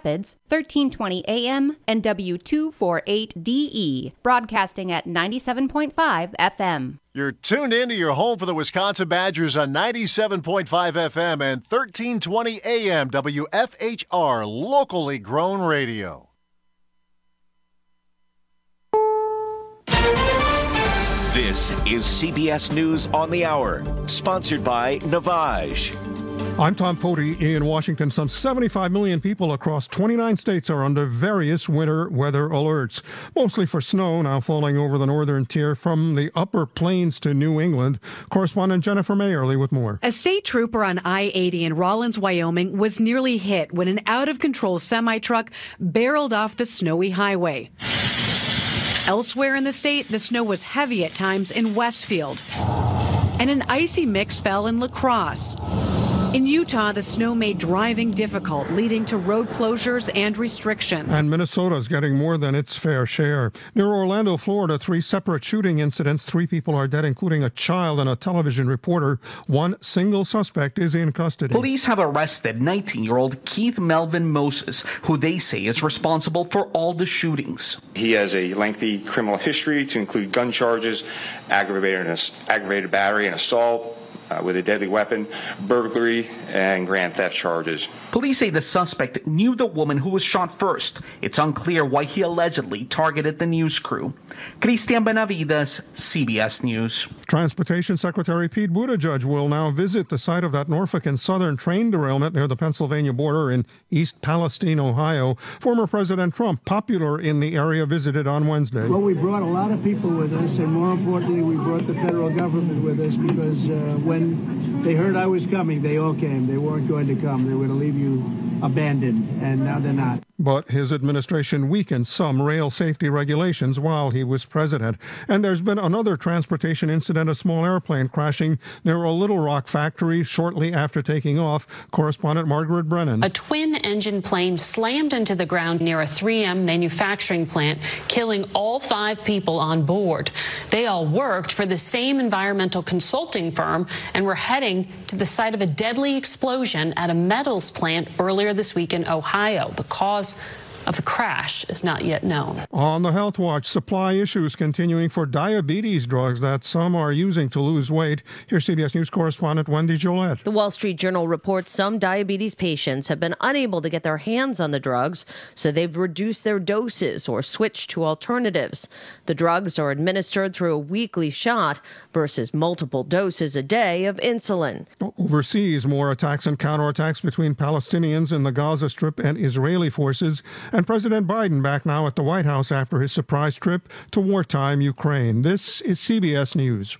Rapids, 1320 AM, and W248DE, broadcasting at 97.5 FM. You're tuned in to your home for the Wisconsin Badgers on 97.5 FM and 1320 AM WFHR, locally grown radio. This is CBS News on the Hour, sponsored by Navage. I'm Tom Foti in Washington. Some 75 million people across 29 states are under various winter weather alerts, mostly for snow now falling over the northern tier from the upper plains to New England. Correspondent Jennifer Mayerly with more. A state trooper on I-80 in Rawlins, Wyoming was nearly hit when an out-of-control semi-truck barreled off the snowy highway. Elsewhere in the state, the snow was heavy at times in Westfield, and an icy mix fell in La Crosse. In Utah, the snow made driving difficult, leading to road closures and restrictions. And Minnesota's getting more than its fair share. Near Orlando, Florida, 3 separate shooting incidents. 3 people are dead, including a child and a television reporter. 1 single suspect is in custody. Police have arrested 19-year-old Keith Melvin Moses, who they say is responsible for all the shootings. He has a lengthy criminal history to include gun charges, aggravated battery and assault with a deadly weapon, burglary, and grand theft charges. Police say the suspect knew the woman who was shot first. It's unclear why he allegedly targeted the news crew. Cristian Benavides, CBS News. Transportation Secretary Pete Buttigieg will now visit the site of that Norfolk and Southern train derailment near the Pennsylvania border in East Palestine, Ohio. Former President Trump, popular in the area, visited on Wednesday. Well, we brought a lot of people with us, and more importantly, we brought the federal government with us because when they heard I was coming, they all came. They weren't going to come. They were going to leave you abandoned, and now they're not. But his administration weakened some rail safety regulations while he was president. And there's been another transportation incident, a small airplane crashing near a Little Rock factory shortly after taking off. Correspondent Margaret Brennan. A twin-engine plane slammed into the ground near a 3M manufacturing plant, killing all 5 people on board. They all worked for the same environmental consulting firm and were heading to the site of a deadly explosion at a metals plant earlier this week in Ohio. The cause of the crash is not yet known. On the Health Watch, supply issues continuing for diabetes drugs that some are using to lose weight. Here's CBS News correspondent Wendy Gillette. The Wall Street Journal reports some diabetes patients have been unable to get their hands on the drugs, so they've reduced their doses or switched to alternatives. The drugs are administered through a weekly shot versus multiple doses a day of insulin. Overseas, more attacks and counterattacks between Palestinians in the Gaza Strip and Israeli forces. And President Biden back now at the White House after his surprise trip to wartime Ukraine. This is CBS News.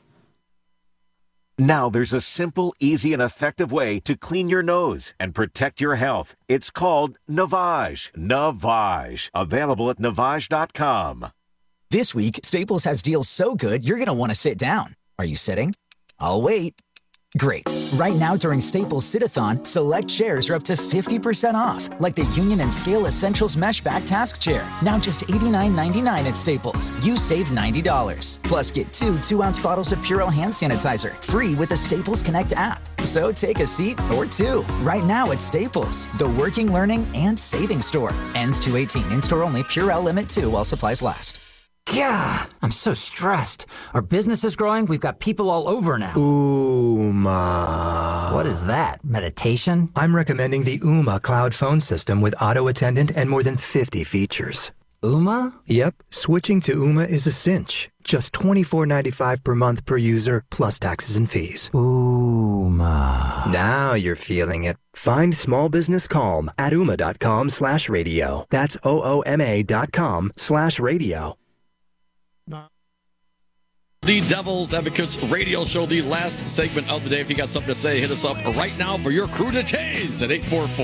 Now there's a simple, easy, and effective way to clean your nose and protect your health. It's called Navage. Navage. Available at Navage.com. This week, Staples has deals so good, you're going to want to sit down. Are you sitting? I'll wait. Great. Right now during Staples Sit-a-thon, select chairs are up to 50% off, like the Union and Scale Essentials Mesh Back Task Chair. Now just $89.99 at Staples. You save $90. Plus get 2 2-ounce bottles of Purell hand sanitizer, free with the Staples Connect app. So take a seat or 2 right now at Staples, the working, learning, and saving store. Ends 2/18. In-store only. Purell Limit 2 while supplies last. Yeah, I'm so stressed. Our business is growing. We've got people all over now. Ooma. What is that? Meditation? I'm recommending the Ooma cloud phone system with auto attendant and more than 50 features. Ooma? Yep, switching to Ooma is a cinch. Just $24.95 per month per user, plus taxes and fees. Ooma. Now you're feeling it. Find small business calm at ooma.com/radio. That's OOMA.com/radio. The Devil's Advocates radio show, the last segment of the day. If you got something to say, hit us up right now for your cruditays at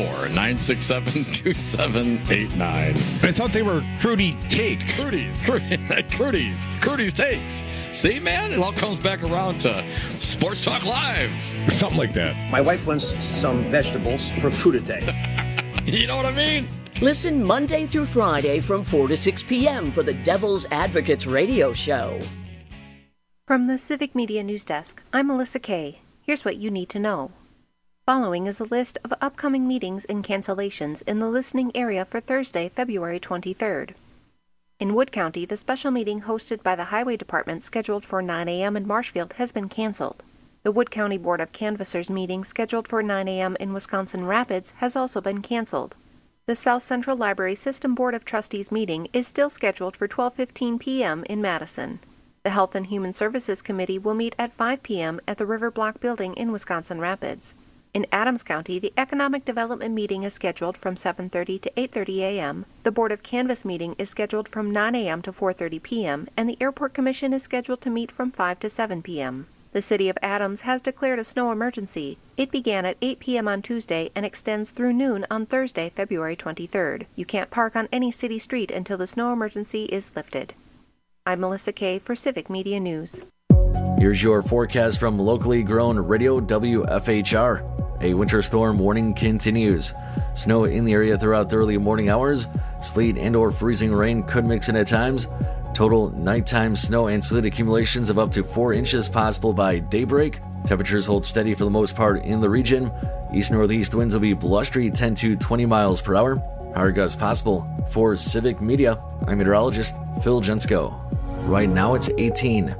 844-967-2789. I thought they were crudy takes. Crudy's takes. See, man, it all comes back around to Sports Talk Live. Something like that. My wife wants some vegetables for crudité. You know what I mean? Listen Monday through Friday from 4 to 6 p.m. for the Devil's Advocates radio show. From the Civic Media News Desk, I'm Melissa Kay. Here's what you need to know. following is a list of upcoming meetings and cancellations in the listening area for Thursday, February 23rd. In Wood County, the special meeting hosted by the Highway Department scheduled for 9 a.m. in Marshfield has been canceled. The Wood County Board of Canvassers meeting scheduled for 9 a.m. in Wisconsin Rapids has also been canceled. The South Central Library System Board of Trustees meeting is still scheduled for 12:15 p.m. in Madison. The Health and Human Services Committee will meet at 5 p.m. at the River Block Building in Wisconsin Rapids. In Adams County, the Economic Development meeting is scheduled from 7:30 to 8:30 a.m., the Board of Canvass meeting is scheduled from 9 a.m. to 4:30 p.m., and the Airport Commission is scheduled to meet from 5 to 7 p.m. The City of Adams has declared a snow emergency. It began at 8 p.m. on Tuesday and extends through noon on Thursday, February 23rd. You can't park on any city street until the snow emergency is lifted. I'm Melissa Kay for Civic Media News. Here's your forecast from locally grown Radio WFHR. A winter storm warning continues. Snow in the area throughout the early morning hours. Sleet and or freezing rain could mix in at times. Total nighttime snow and sleet accumulations of up to 4 inches possible by daybreak. Temperatures hold steady for the most part in the region. East-northeast winds will be blustery 10 to 20 miles per hour. Higher gusts possible. For Civic Media, I'm meteorologist Phil Jensko. Right now it's 18.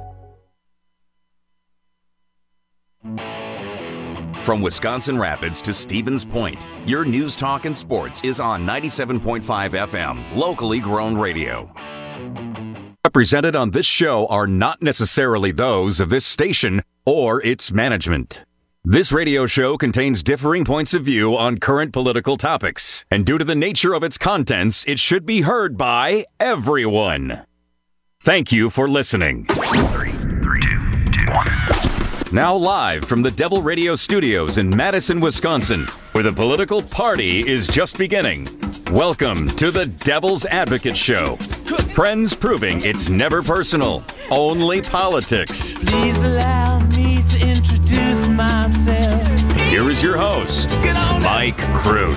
From Wisconsin Rapids to Stevens Point, your news, talk, and sports is on 97.5 FM, locally grown radio. Represented on this show are not necessarily those of this station or its management. This radio show contains differing points of view on current political topics, and due to the nature of its contents, it should be heard by everyone. Thank you for listening. 3, 2, 1. Now live from the Devil Radio Studios in Madison, Wisconsin, where the political party is just beginning. Welcome to the Devil's Advocate Show. Friends proving it's never personal, only politics. Please allow me to introduce myself. Here is your host, Mike Crute.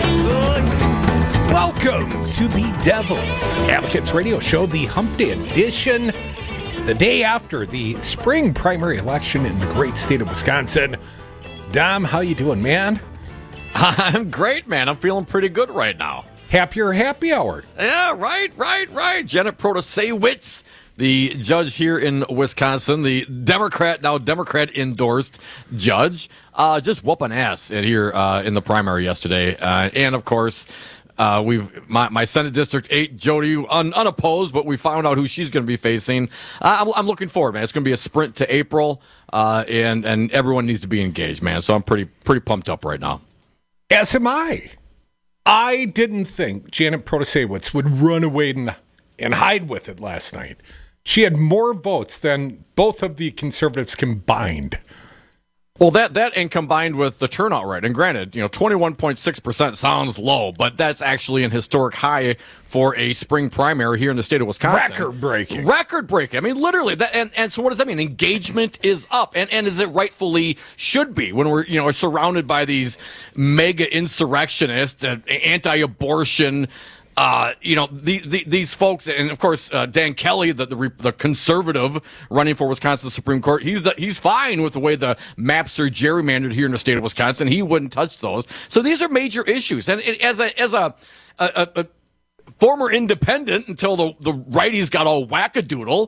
Welcome to the Devil's Advocates Radio Show, the Hump Day edition. The day after the spring primary election in the great state of Wisconsin. Dom, how you doing, man? I'm great, man. I'm feeling pretty good right now. Happier happy hour. Yeah, right. Janet Protasewicz, the judge here in Wisconsin, the Democrat-endorsed judge, just whooping ass here in the primary yesterday. And, of course, my Senate District 8, Jody, unopposed, but we found out who she's going to be facing. I'm looking forward, man. It's going to be a sprint to April, and everyone needs to be engaged, man. So I'm pretty pumped up right now. As am I. I didn't think Janet Protasewicz would run away and hide with it last night. She had more votes than both of the conservatives combined. Well, that and combined with the turnout rate, and granted, 21.6% sounds low, but that's actually an historic high for a spring primary here in the state of Wisconsin. Record breaking. I mean, literally. That and so what does that mean? Engagement is up, and as it rightfully should be when we're surrounded by these mega insurrectionists, anti-abortion. These folks, and of course Dan Kelly, the conservative running for Wisconsin Supreme Court, he's fine with the way the maps are gerrymandered here in the state of Wisconsin. He wouldn't touch those. So these are major issues, and as a former independent until the righties got all wackadoodle,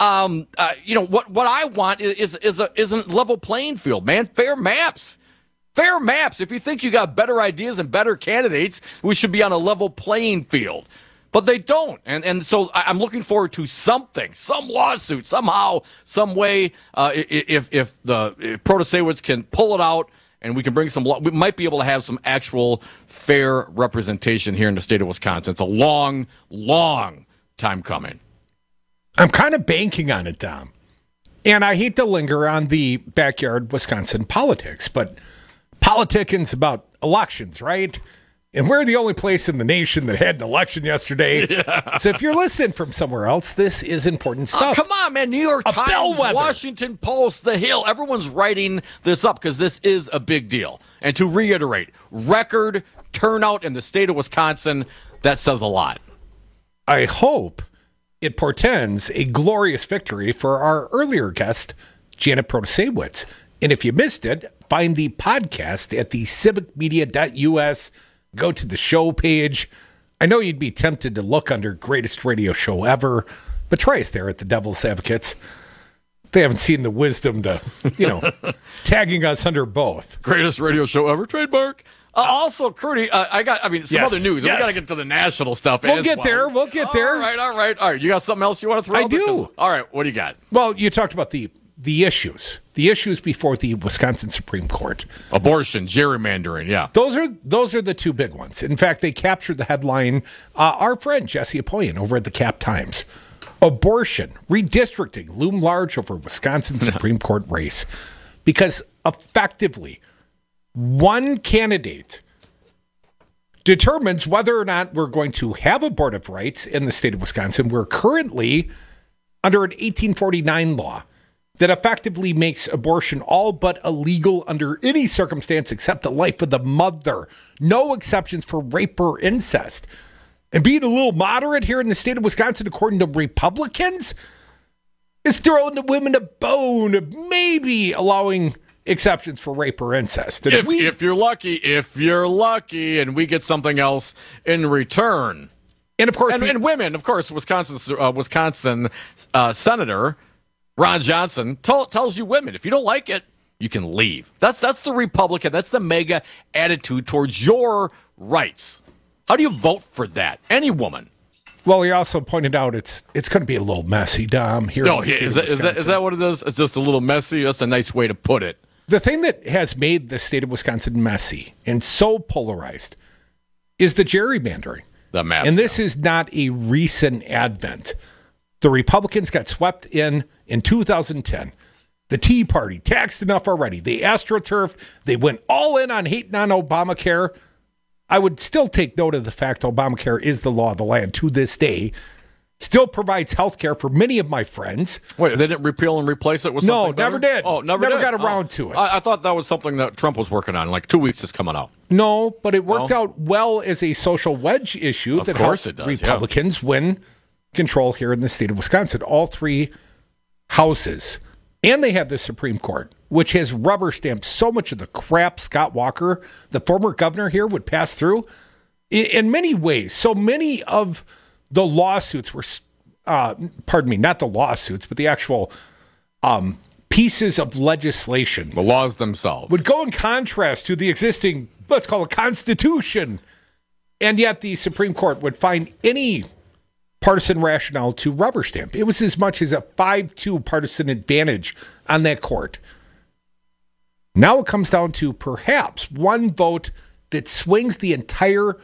what I want is a level playing field, man. Fair maps. Fair maps. If you think you got better ideas and better candidates, we should be on a level playing field. But they don't. And so I'm looking forward to something, some lawsuit, somehow, some way, if Protasewicz can pull it out and we can bring we might be able to have some actual fair representation here in the state of Wisconsin. It's a long, long time coming. I'm kind of banking on it, Dom. And I hate to linger on the backyard Wisconsin politics, but politicking about elections, right? And we're the only place in the nation that had an election yesterday. Yeah. So if you're listening from somewhere else, this is important stuff. Come on, man. New York Times, bellwether. Washington Post, The Hill. Everyone's writing this up because this is a big deal. And to reiterate, record turnout in the state of Wisconsin, that says a lot. I hope it portends a glorious victory for our earlier guest, Janet Protasewicz. And if you missed it, find the podcast at the civicmedia.us. Go to the show page. I know you'd be tempted to look under Greatest Radio Show Ever, but try us there at the Devil's Advocates. They haven't seen the wisdom to, tagging us under both. Greatest radio show ever, trademark. Also, Crudy, some other news. Yes. We got to get to the national stuff. We'll get there. All right. You got something else you want to throw out? I do. All right. What do you got? Well, you talked about the issues. The issues before the Wisconsin Supreme Court. Abortion, gerrymandering, yeah. Those are the two big ones. In fact, they captured the headline. Our friend Jesse Apoyan over at the Cap Times. Abortion, redistricting loom large over Wisconsin Supreme Court race. Because effectively, one candidate determines whether or not we're going to have abortive rights in the state of Wisconsin. We're currently under an 1849 law that effectively makes abortion all but illegal under any circumstance except the life of the mother. No exceptions for rape or incest. And being a little moderate here in the state of Wisconsin, according to Republicans, is throwing the women a bone of maybe allowing exceptions for rape or incest. And if you're lucky, and we get something else in return. And of course, and women, of course, Wisconsin Senator Ron Johnson tells you women, if you don't like it, you can leave. That's the Republican. That's the mega attitude towards your rights. How do you vote for that? Any woman. Well, he also pointed out it's going to be a little messy, Dom. Here, is that what it is? It's just a little messy. That's a nice way to put it. The thing that has made the state of Wisconsin messy and so polarized is the gerrymandering. The maps, and this is not a recent advent. The Republicans got swept in 2010. The Tea Party taxed enough already. They AstroTurf. They went all in on hating on Obamacare. I would still take note of the fact Obamacare is the law of the land to this day. Still provides health care for many of my friends. Wait, they didn't repeal and replace it with something never better? did. Oh, never got around to it. I thought that was something that Trump was working on. Like 2 weeks is coming out. No, but it worked out well as a social wedge issue that helped Republicans win control here in the state of Wisconsin. All three houses. And they have the Supreme Court, which has rubber stamped so much of the crap Scott Walker, the former governor here, would pass through. In many ways, so many of the lawsuits were, not the lawsuits, but the actual pieces of legislation. The laws themselves. Would go in contrast to the existing, let's call it, Constitution. And yet the Supreme Court would find any partisan rationale to rubber stamp. It was as much as a 5-2 partisan advantage on that court. Now it comes down to perhaps one vote that swings the entire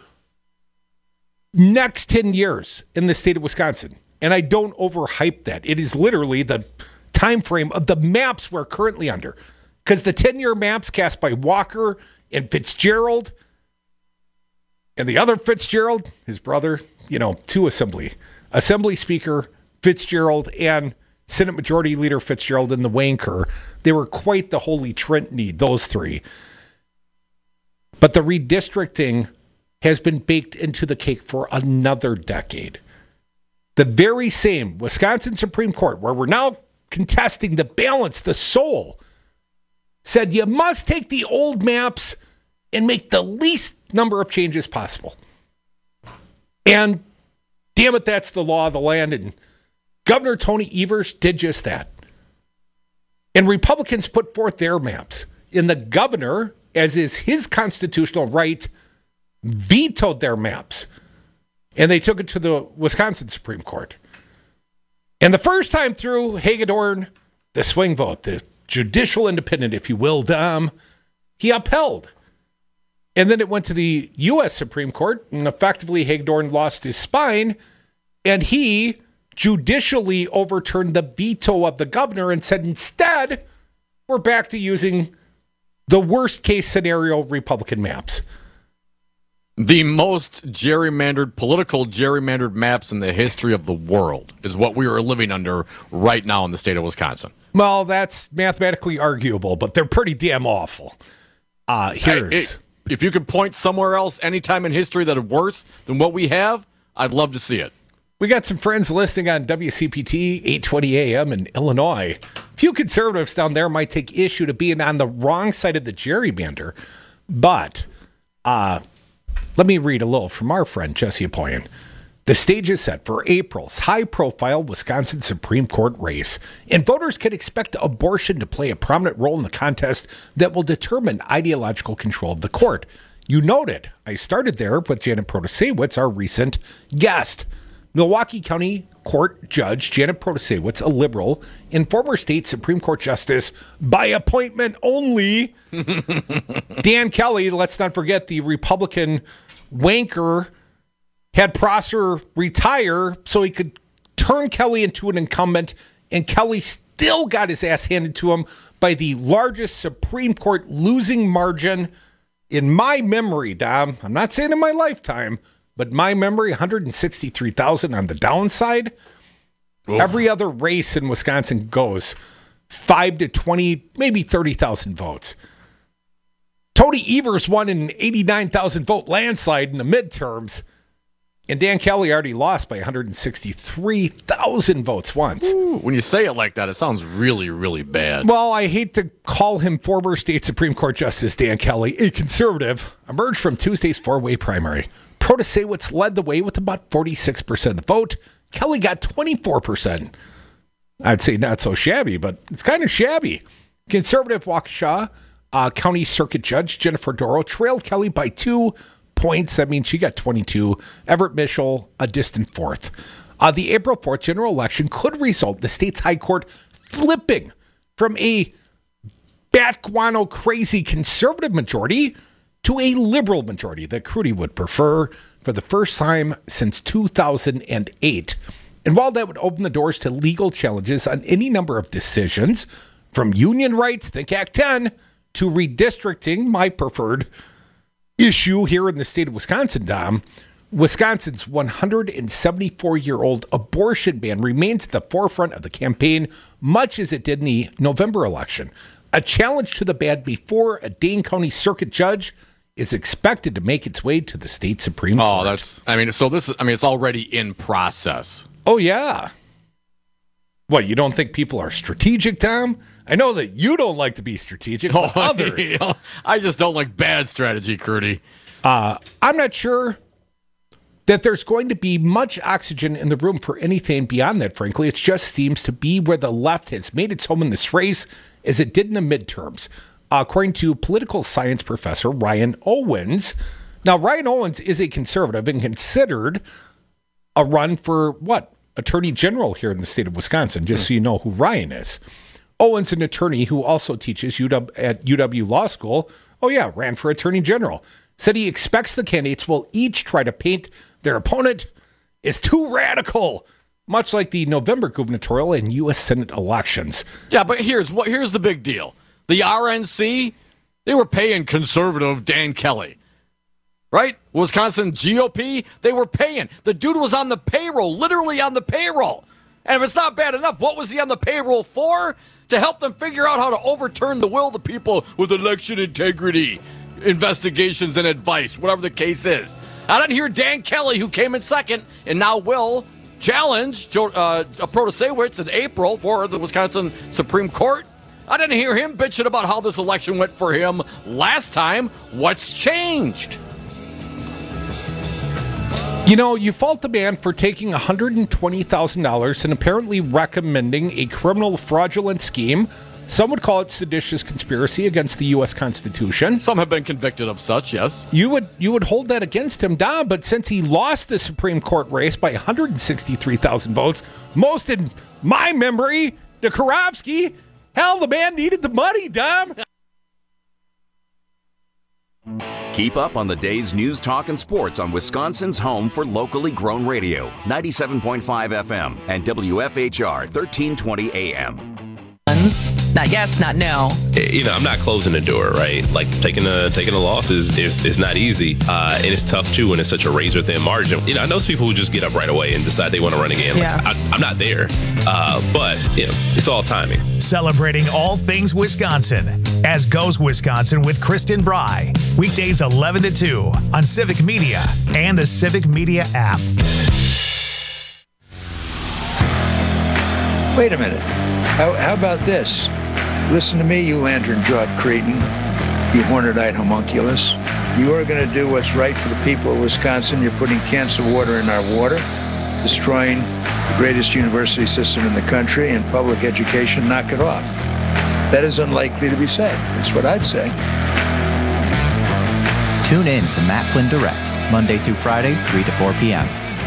next 10 years in the state of Wisconsin. And I don't overhype that. It is literally the time frame of the maps we're currently under. Because the 10-year maps cast by Walker and Fitzgerald and the other Fitzgerald, his brother, two Assembly Speaker Fitzgerald and Senate Majority Leader Fitzgerald and the wanker. They were quite the holy trinity, those three. But the redistricting has been baked into the cake for another decade. The very same Wisconsin Supreme Court, where we're now contesting the balance, the soul, said you must take the old maps and make the least number of changes possible. And damn it, that's the law of the land. And Governor Tony Evers did just that. And Republicans put forth their maps. And the governor, as is his constitutional right, vetoed their maps. And they took it to the Wisconsin Supreme Court. And the first time through, Hagedorn, the swing vote, the judicial independent, if you will, Dom, he upheld. And then it went to the U.S. Supreme Court, and effectively Hagedorn lost his spine, and he judicially overturned the veto of the governor and said, instead, we're back to using the worst-case scenario Republican maps. The most political gerrymandered maps in the history of the world is what we are living under right now in the state of Wisconsin. Well, that's mathematically arguable, but they're pretty damn awful. If you could point somewhere else anytime in history that are worse than what we have, I'd love to see it. We got some friends listening on WCPT 820 AM in Illinois. few conservatives down there might take issue to being on the wrong side of the gerrymander. But let me read a little from our friend Jesse Apoyan. The stage is set for April's high-profile Wisconsin Supreme Court race, and voters can expect abortion to play a prominent role in the contest that will determine ideological control of the court. You noted, I started there with Janet Protasiewicz, our recent guest. Milwaukee County Court Judge Janet Protasiewicz, a liberal and former state Supreme Court justice by appointment only. Dan Kelly, let's not forget the Republican wanker, had Prosser retire so he could turn Kelly into an incumbent, and Kelly still got his ass handed to him by the largest Supreme Court losing margin in my memory, Dom. I'm not saying in my lifetime, but my memory, 163,000 on the downside. Oof. Every other race in Wisconsin goes 5 to 20, maybe 30,000 votes. Tony Evers won an 89,000 vote landslide in the midterms. And Dan Kelly already lost by 163,000 votes once. Ooh, when you say it like that, it sounds really, really bad. Well, I hate to call him former state Supreme Court Justice Dan Kelly a conservative. Emerged from Tuesday's four-way primary. Protasiewicz led the way with about 46% of the vote. Kelly got 24%. I'd say not so shabby, but it's kind of shabby. Conservative Waukesha County Circuit Judge Jennifer Doro trailed Kelly by 2 points. That means she got 22. Everett Mitchell, a distant fourth. The April 4th general election could result in the state's high court flipping from a bat guano crazy conservative majority to a liberal majority that Crudy would prefer for the first time since 2008. And while that would open the doors to legal challenges on any number of decisions, from union rights, think Act 10, to redistricting, my preferred issue here in the state of Wisconsin, Dom, Wisconsin's 174-year-old abortion ban remains at the forefront of the campaign, much as it did in the November election. A challenge to the ban before a Dane County Circuit Judge is expected to make its way to the state Supreme Court. Oh, it's already in process. Oh, yeah. What, you don't think people are strategic, Tom? I know that you don't like to be strategic, but others. I just don't like bad strategy, Crudy. I'm not sure that there's going to be much oxygen in the room for anything beyond that, frankly. It just seems to be where the left has made its home in this race as it did in the midterms. According to political science professor Ryan Owens. Now, Ryan Owens is a conservative and considered a run for, Attorney General here in the state of Wisconsin, just so you know who Ryan is. Owens, an attorney who also teaches at UW Law School, ran for Attorney General. Said he expects the candidates will each try to paint their opponent as too radical, much like the November gubernatorial and U.S. Senate elections. Yeah, but here's the big deal. The RNC, they were paying conservative Dan Kelly, right? Wisconsin GOP, they were paying. The dude was on the payroll, literally on the payroll. And if it's not bad enough, what was he on the payroll for? To help them figure out how to overturn the will of the people with election integrity, investigations, and advice, whatever the case is. I didn't hear Dan Kelly, who came in second and now will challenge Protasiewicz in April for the Wisconsin Supreme Court. I didn't hear him bitching about how this election went for him last time. What's changed? You know, you fault the man for taking $120,000 and apparently recommending a criminal fraudulent scheme. Some would call it seditious conspiracy against the U.S. Constitution. Some have been convicted of such, yes. You would hold that against him, Dom, but since he lost the Supreme Court race by 163,000 votes, most in my memory, to Karofsky, hell, the man needed the money, Dom. Keep up on the day's news, talk, and sports on Wisconsin's home for locally grown radio, 97.5 FM and WFHR 1320 AM. Not yes, not no. I'm not closing the door, right? Like taking a loss is not easy, and it's tough too when it's such a razor thin margin. I know some people who just get up right away and decide they want to run again. Yeah. I'm not there, but it's all timing. Celebrating all things Wisconsin, as goes Wisconsin with Kristen Bry, weekdays 11 to 2 on Civic Media and the Civic Media app. Wait a minute. How about this? Listen to me, you lantern-jawed cretin, you horned-eyed homunculus. You are going to do what's right for the people of Wisconsin. You're putting cancer water in our water, destroying the greatest university system in the country, and public education. Knock it off. That is unlikely to be said. That's what I'd say. Tune in to Matt Flynn Direct, Monday through Friday, 3 to 4 p.m.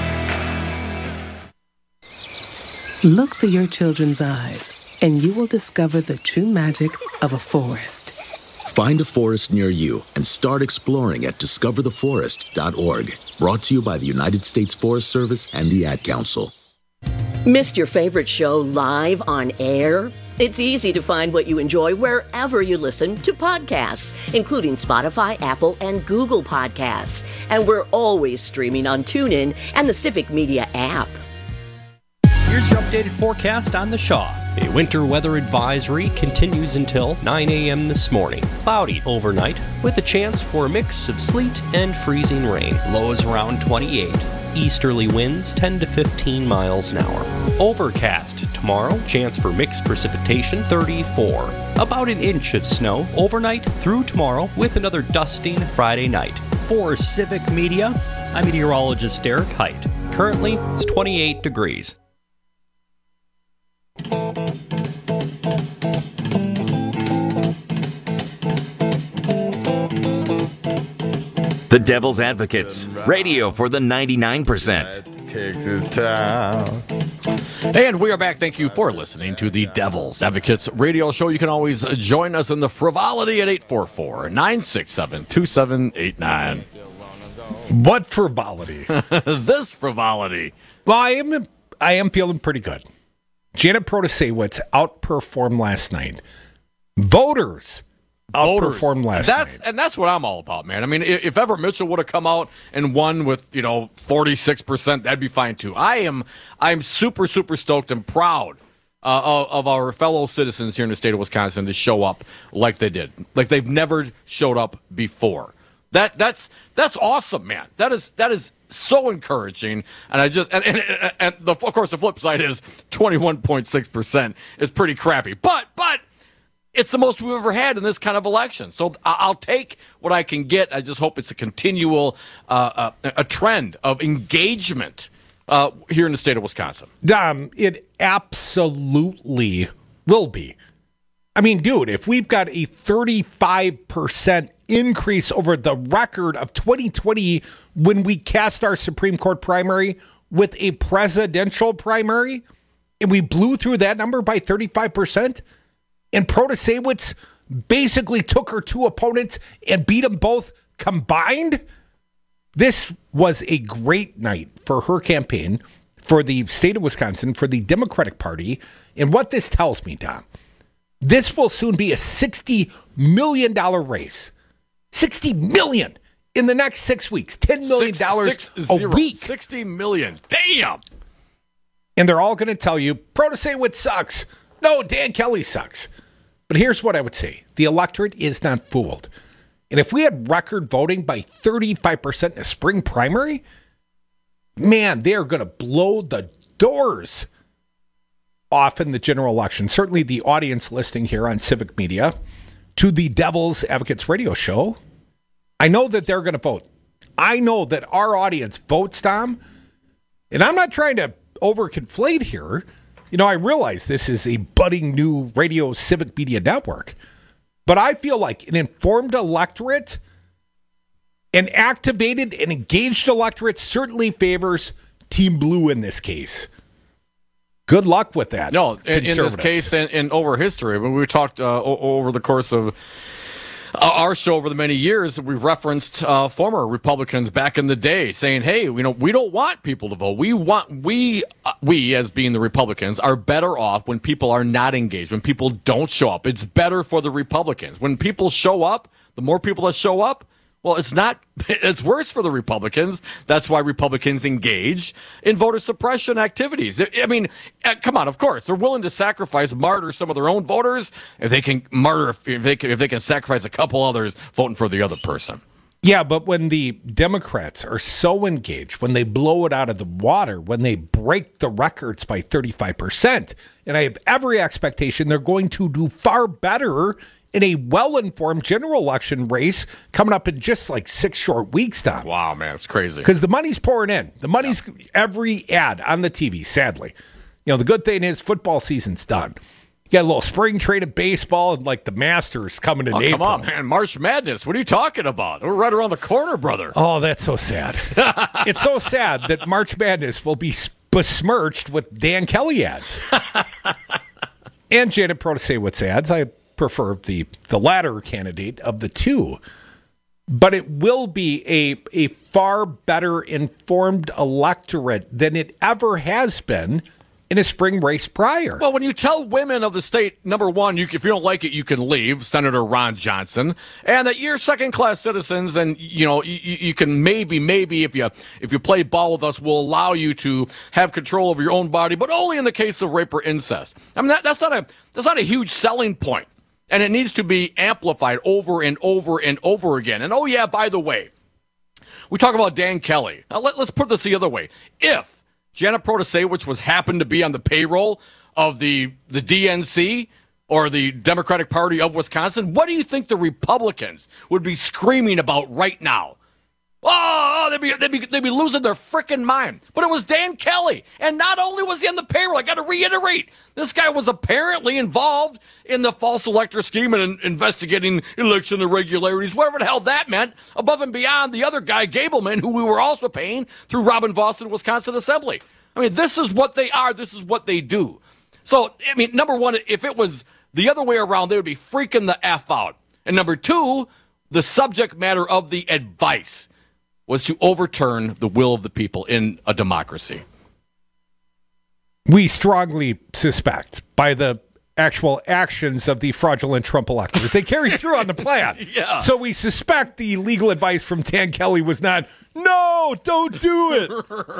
Look through your children's eyes, and you will discover the true magic of a forest. Find a forest near you and start exploring at discovertheforest.org. Brought to you by the United States Forest Service and the Ad Council. Missed your favorite show live on air? It's easy to find what you enjoy wherever you listen to podcasts, including Spotify, Apple, and Google Podcasts. And we're always streaming on TuneIn and the Civic Media app. Here's your updated forecast on the Shaw. A winter weather advisory continues until 9 a.m. this morning. Cloudy overnight with a chance for a mix of sleet and freezing rain. Lows around 28. Easterly winds 10 to 15 miles an hour. Overcast tomorrow. Chance for mixed precipitation 34. About an inch of snow overnight through tomorrow with another dusting Friday night. For Civic Media, I'm meteorologist Derek Height. Currently, it's 28 degrees. The Devil's Advocates, radio for the 99%. And we are back. Thank you for listening to the Devil's Advocates radio show. You can always join us in the frivolity at 844-967-2789. What frivolity? This frivolity. Well, I am feeling pretty good. Janet Protasewicz outperformed last night. Voters outperformed last night. And that's what I'm all about, man. I mean, if Everett Mitchell would have come out and won with 46%, that'd be fine too. I'm super, super stoked and proud of our fellow citizens here in the state of Wisconsin to show up like they did, like they've never showed up before. That's awesome, man. That is so encouraging. And of course the flip side is 21.6% is pretty crappy, but it's the most we've ever had in this kind of election. So I'll take what I can get. I just hope it's a continual a trend of engagement here in the state of Wisconsin. It absolutely will be. I mean, dude, if we've got a 35% increase over the record of 2020 when we cast our Supreme Court primary with a presidential primary, and we blew through that number by 35%, and Protasewicz basically took her two opponents and beat them both combined, this was a great night for her campaign, for the state of Wisconsin, for the Democratic Party. And what this tells me, Tom, this will soon be a $60 million race. $60 million in the next 6 weeks. $10 million a week. $60 million. Damn. And they're all going to tell you, Protasewicz sucks. No, Dan Kelly sucks. But here's what I would say. The electorate is not fooled. And if we had record voting by 35% in a spring primary, man, they're going to blow the doors off in the general election. Certainly the audience listening here on Civic Media to the Devil's Advocates radio show, I know that they're going to vote. I know that our audience votes, Tom, and I'm not trying to overconflate here. I realize this is a budding new radio civic media network, but I feel like an informed electorate, an activated and engaged electorate certainly favors Team Blue in this case. Good luck with that. No, in this case and over history. When we talked over the course of our show over the many years, we've referenced former Republicans back in the day saying, hey, we don't want people to vote. We as being the Republicans are better off when people are not engaged, when people don't show up. It's better for the Republicans. When people show up, the more people that show up, well, it's worse for the Republicans. That's why Republicans engage in voter suppression activities. I mean, come on, of course, they're willing to martyr some of their own voters if they can sacrifice a couple others voting for the other person. Yeah, but when the Democrats are so engaged, when they blow it out of the water, when they break the records by 35%, and I have every expectation they're going to do far better in a well-informed general election race coming up in just like 6 short weeks, Don. Wow, man, it's crazy. Because the money's pouring in. The money's every ad on the TV, sadly. You know, the good thing is football season's done. You got a little spring trade of baseball and like the Masters coming in April. Come on, man. March Madness. What are you talking about? We're right around the corner, brother. Oh, that's so sad. It's so sad that March Madness will be besmirched with Dan Kelly ads. And Janet Protasewicz ads. I prefer the latter candidate of the two. But it will be a far better informed electorate than it ever has been in a spring race prior. Well, when you tell women of the state, number one, if you don't like it, you can leave, Senator Ron Johnson, and that you're second-class citizens, and you can maybe if you play ball with us, we'll allow you to have control over your own body, but only in the case of rape or incest. I mean, that's not a huge selling point, and it needs to be amplified over and over and over again. And oh yeah, by the way, we talk about Dan Kelly. Now, let's put this the other way. If Janet Protasewicz happened to be on the payroll of the DNC or the Democratic Party of Wisconsin, what do you think the Republicans would be screaming about right now? Oh, they'd be losing their frickin' mind. But it was Dan Kelly, and not only was he on the payroll, I got to reiterate, this guy was apparently involved in the false elector scheme and investigating election irregularities, whatever the hell that meant, above and beyond the other guy, Gableman, who we were also paying through Robin Voss and Wisconsin Assembly. I mean, this is what they are. This is what they do. So, I mean, number one, if it was the other way around, they would be freaking the F out. And number two, the subject matter of the advice was to overturn the will of the people in a democracy. We strongly suspect by the actual actions of the fraudulent Trump electors. They carried through on the plan. Yeah. So we suspect the legal advice from Dan Kelly was not, no, don't do it.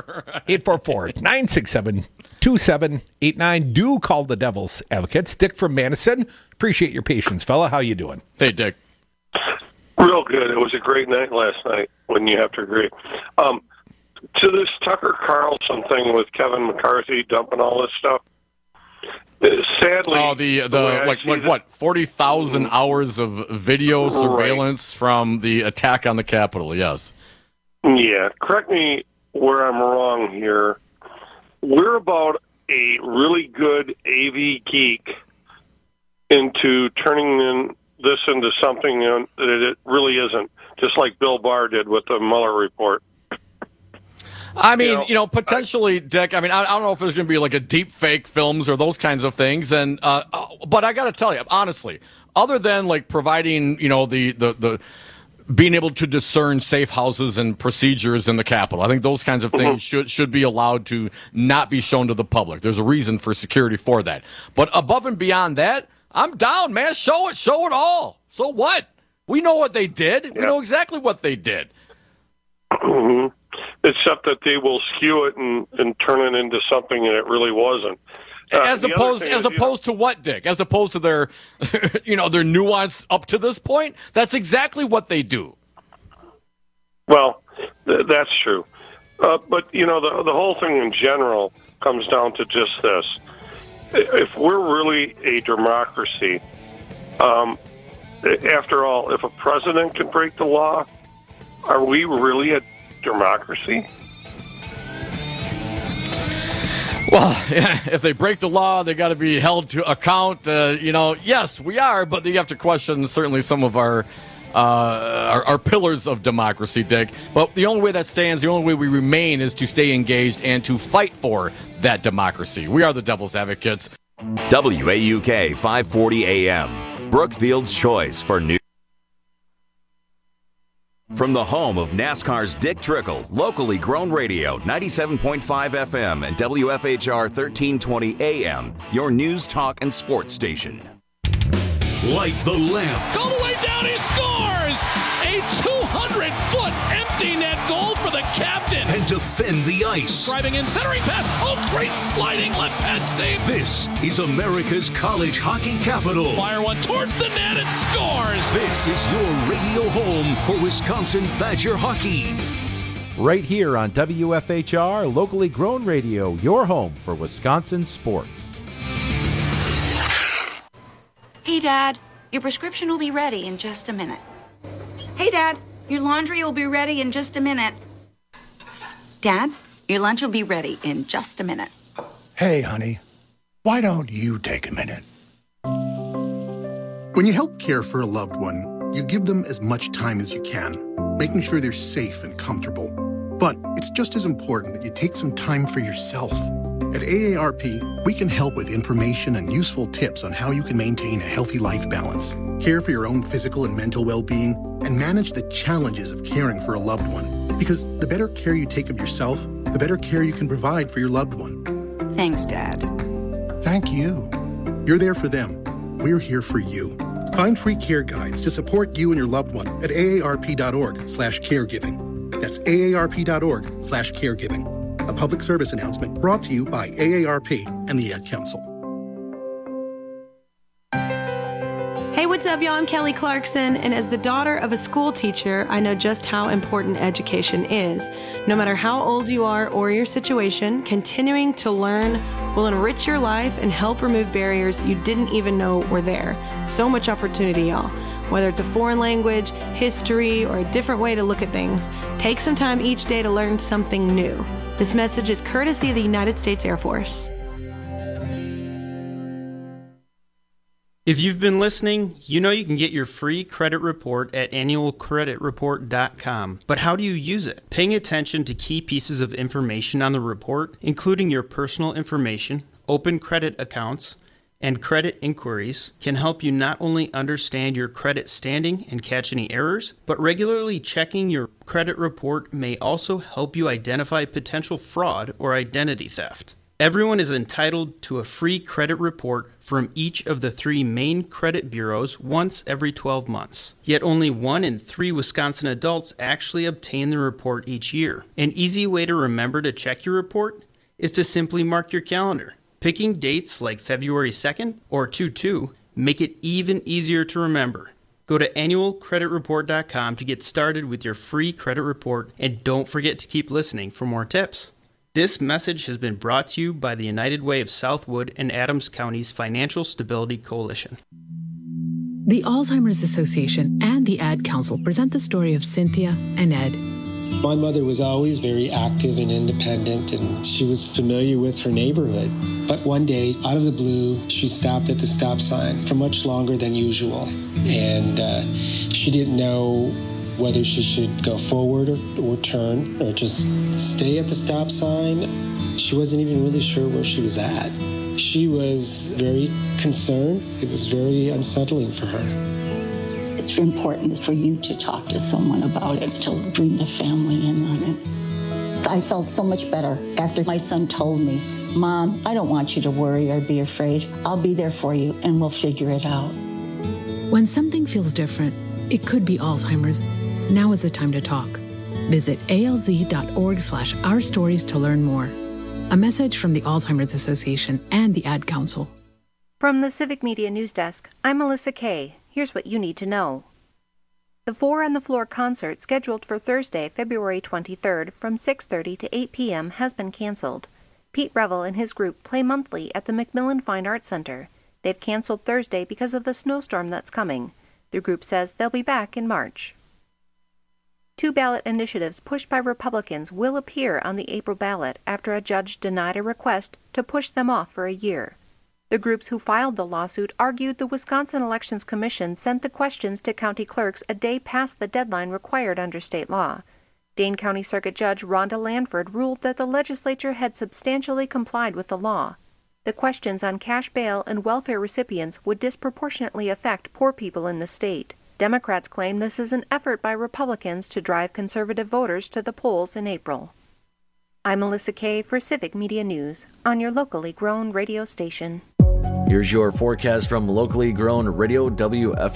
844-967-2789. Do call the Devil's Advocates. Dick from Madison. Appreciate your patience, fella. How you doing? Hey, Dick. Real good. It was a great night last night, wouldn't you have to agree? To this Tucker Carlson thing with Kevin McCarthy dumping all this stuff, sadly... Oh, the 40,000 hours of video surveillance from the attack on the Capitol, yes. Yeah. Correct me where I'm wrong here. We're about a really good AV geek into turning this into something that it really isn't, just like Bill Barr did with the Mueller report. I mean, potentially, Dick, I mean, I don't know if there's going to be like a deep fake films or those kinds of things. And but I got to tell you, honestly, other than like providing, the being able to discern safe houses and procedures in the Capitol, I think those kinds of things should be allowed to not be shown to the public. There's a reason for security for that. But above and beyond that, I'm down, man. Show it all. So what? We know what they did. Yeah. We know exactly what they did. Mm-hmm. Except that they will skew it and turn it into something that it really wasn't. As opposed to what, Dick? As opposed to their, their nuance up to this point? That's exactly what they do. Well, that's true. But, the whole thing in general comes down to just this. If we're really a democracy, after all, if a president can break the law, are we really a democracy? Well, if they break the law, they got to be held to account. Yes, we are, but you have to question certainly some of our pillars of democracy, Dick. But the only way that stands, the only way we remain is to stay engaged and to fight for that democracy. We are the Devil's Advocates. WAUK 540 AM, Brookfield's choice for news. From the home of NASCAR's Dick Trickle, locally grown radio, 97.5 FM and WFHR 1320 AM, your news, talk, and sports station. Light the lamp. All the way down, he scores! A 200-foot empty net goal for the captain. And defend the ice. Driving in, centering pass. Oh, great sliding left pad save. This is America's college hockey capital. Fire one towards the net and scores. This is your radio home for Wisconsin Badger hockey. Right here on WFHR, locally grown radio, your home for Wisconsin sports. Hey, Dad, your prescription will be ready in just a minute. Hey, Dad, your laundry will be ready in just a minute. Dad, your lunch will be ready in just a minute. Hey, honey, why don't you take a minute? When you help care for a loved one, you give them as much time as you can, making sure they're safe and comfortable. But it's just as important that you take some time for yourself. At AARP, we can help with information and useful tips on how you can maintain a healthy life balance, care for your own physical and mental well-being, and manage the challenges of caring for a loved one. Because the better care you take of yourself, the better care you can provide for your loved one. Thanks, Dad. Thank you. You're there for them. We're here for you. Find free care guides to support you and your loved one at aarp.org/caregiving. That's aarp.org/caregiving. A public service announcement brought to you by AARP and the Ad Council. Hey, what's up, y'all? I'm Kelly Clarkson, and as the daughter of a school teacher, I know just how important education is. No matter how old you are or your situation, continuing to learn will enrich your life and help remove barriers you didn't even know were there. So much opportunity, y'all. Whether it's a foreign language, history, or a different way to look at things, take some time each day to learn something new. This message is courtesy of the United States Air Force. If you've been listening, you know you can get your free credit report at annualcreditreport.com. But how do you use it? Paying attention to key pieces of information on the report, including your personal information, open credit accounts, and credit inquiries, can help you not only understand your credit standing and catch any errors, but regularly checking your credit report may also help you identify potential fraud or identity theft. Everyone is entitled to a free credit report from each of the 3 main credit bureaus once every 12 months. Yet only 1 in 3 Wisconsin adults actually obtain the report each year. An easy way to remember to check your report is to simply mark your calendar. Picking dates like February 2nd or 2/2 make it even easier to remember. Go to annualcreditreport.com to get started with your free credit report, and don't forget to keep listening for more tips. This message has been brought to you by the United Way of Southwood and Adams County's Financial Stability Coalition. The Alzheimer's Association and the Ad Council present the story of Cynthia and Ed. My mother was always very active and independent, and she was familiar with her neighborhood. But one day, out of the blue, she stopped at the stop sign for much longer than usual. And she didn't know whether she should go forward or turn or just stay at the stop sign. She wasn't even really sure where she was at. She was very concerned. It was very unsettling for her. It's important for you to talk to someone about it, to bring the family in on it. I felt so much better after my son told me, Mom, I don't want you to worry or be afraid. I'll be there for you and we'll figure it out. When something feels different, it could be Alzheimer's. Now is the time to talk. Visit alz.org/ourstories to learn more. A message from the Alzheimer's Association and the Ad Council. From the Civic Media News Desk, I'm Melissa Kay. Here's what you need to know. The Four on the Floor concert scheduled for Thursday, February 23rd from 6:30 to 8 p.m. has been canceled. Pete Revel and his group play monthly at the Macmillan Fine Arts Center. They've canceled Thursday because of the snowstorm that's coming. The group says they'll be back in March. 2 ballot initiatives pushed by Republicans will appear on the April ballot after a judge denied a request to push them off for a year. The groups who filed the lawsuit argued the Wisconsin Elections Commission sent the questions to county clerks a day past the deadline required under state law. Dane County Circuit Judge Rhonda Lanford ruled that the legislature had substantially complied with the law. The questions on cash bail and welfare recipients would disproportionately affect poor people in the state. Democrats claim this is an effort by Republicans to drive conservative voters to the polls in April. I'm Melissa Kay for Civic Media News on your locally grown radio station. Here's your forecast from locally grown Radio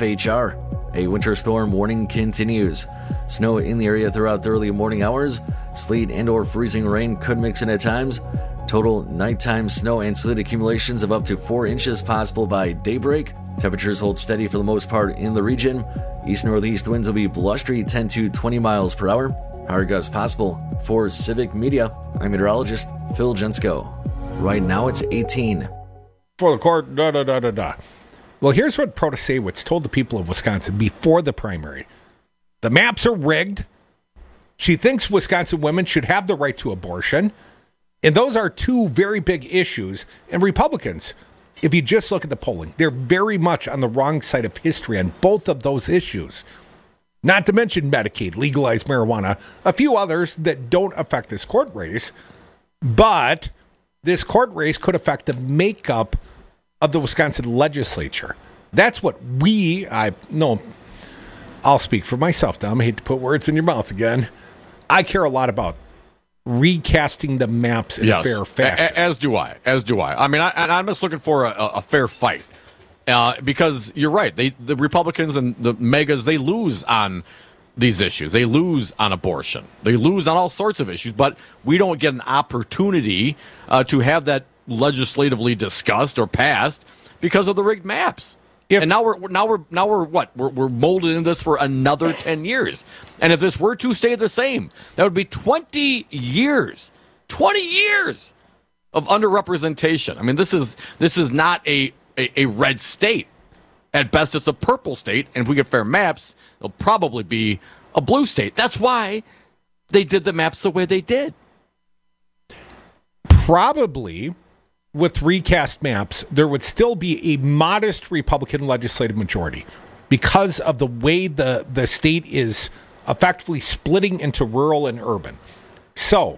WFHR. A winter storm warning continues. Snow in the area throughout the early morning hours. Sleet and or freezing rain could mix in at times. Total nighttime snow and sleet accumulations of up to 4 inches possible by daybreak. Temperatures hold steady for the most part in the region. East-northeast winds will be blustery 10 to 20 miles per hour. Higher gusts possible. For Civic Media, I'm meteorologist Phil Jensko. Right now it's 18. For the court, Well, here's what Protasewicz told the people of Wisconsin before the primary. The maps are rigged. She thinks Wisconsin women should have the right to abortion. And those are two very big issues. And Republicans, if you just look at the polling, they're very much on the wrong side of history on both of those issues. Not to mention Medicaid, legalized marijuana, a few others that don't affect this court race. But this court race could affect the makeup of the Wisconsin legislature. That's what I'll speak for myself, Dom. I hate to put words in your mouth again. I care a lot about recasting the maps in fair fashion. As do I. I mean, I'm just looking for a fair fight. Because you're right. The Republicans and the megas, they lose on these issues. They lose on abortion. They lose on all sorts of issues. But we don't get an opportunity to have that legislatively discussed or passed because of the rigged maps. And now we're what? We're molded in this for another 10 years. And if this were to stay the same, that would be 20 years. 20 years of underrepresentation. I mean, this is not a red state. At best, it's a purple state. And if we get fair maps, it'll probably be a blue state. That's why they did the maps the way they did. Probably with recast maps, there would still be a modest Republican legislative majority because of the way the state is effectively splitting into rural and urban. So,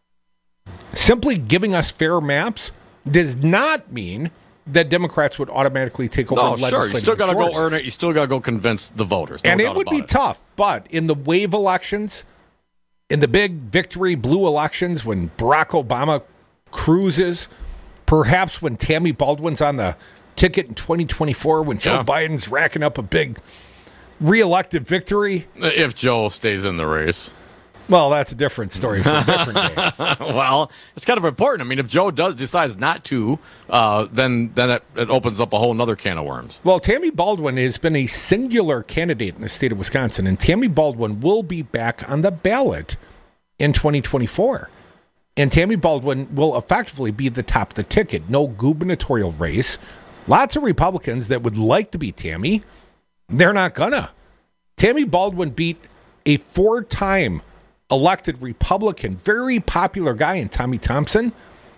simply giving us fair maps does not mean that Democrats would automatically take over legislative sure. You still got to go majorities. earn it. You still got to go convince the voters. And it would be tough, but in the wave elections, in the big victory blue elections, when Barack Obama cruises, perhaps when Tammy Baldwin's on the ticket in 2024, when Joe Biden's racking up a big re-elected victory. If Joe stays in the race. Well, that's a different story for a different day. Well, it's kind of important. I mean, if Joe decides not to, then it opens up a whole other can of worms. Well, Tammy Baldwin has been a singular candidate in the state of Wisconsin, and Tammy Baldwin will be back on the ballot in 2024. And Tammy Baldwin will effectively be the top of the ticket. No gubernatorial race. Lots of Republicans that would like to be Tammy. They're not gonna. Tammy Baldwin beat a 4-time elected Republican, very popular guy in Tommy Thompson.